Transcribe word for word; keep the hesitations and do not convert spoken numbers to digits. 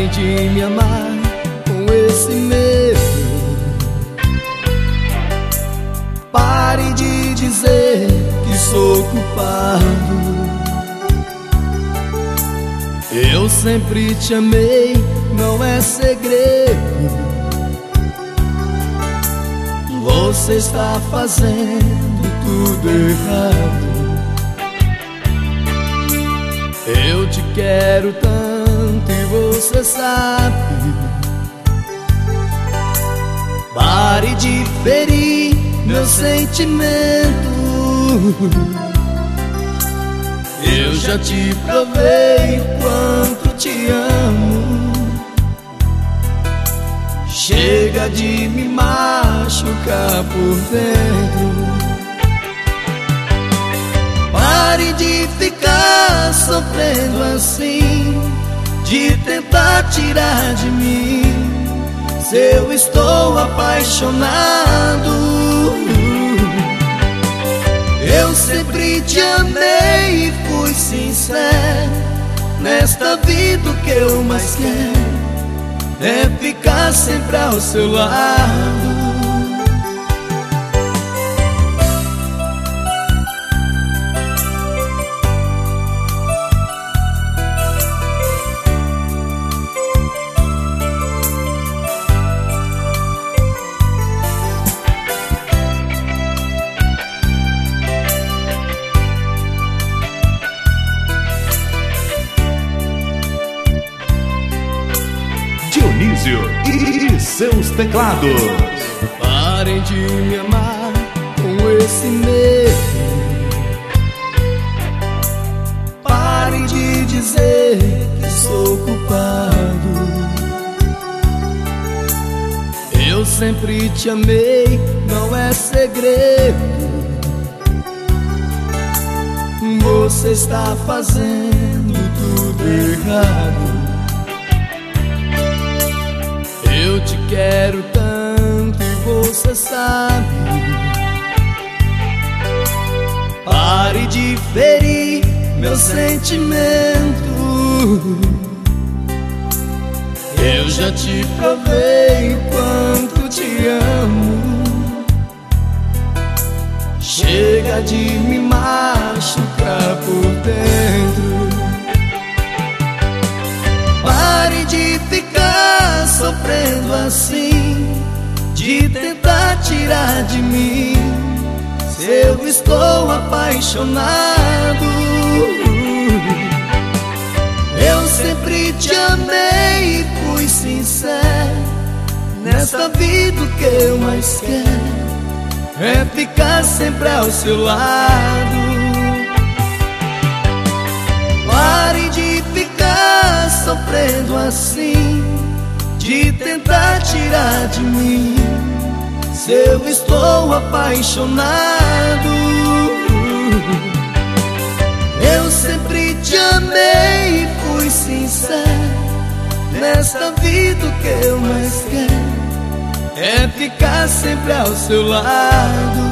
Pare de me amar com esse medo. Pare de dizer que sou culpado. Eu sempre te amei, não é segredo. Você está fazendo tudo errado. Eu te quero tanto e você sabe. Pare de ferir meu sentimento. Eu já te provei o quanto te amo. Chega de me machucar por dentro. Pare de ficar sofrendo assim, de tentar tirar de mim se eu estou apaixonado. Eu sempre te amei e fui sincero. Nesta vida o que eu mais quero é ficar sempre ao seu lado. Dionísio e seus teclados. Parem de me amar com esse medo. Parem de dizer que sou culpado. Eu sempre te amei, não é segredo. Você está fazendo tudo errado. Eu te quero tanto e você sabe. Pare de ferir meu sentimento. Eu já te provei o quanto te amo. Chega de me machucar por dentro. Pare de ficar sofrendo assim, de tentar tirar de mim se eu estou apaixonado. Eu sempre te amei e fui sincero. Nesta vida o que eu mais quero é ficar sempre ao seu lado. Pare de ficar sofrendo assim, de tentar tirar de mim se eu estou apaixonado. Eu sempre te amei e fui sincero. Nesta vida o que eu mais quero é ficar sempre ao seu lado.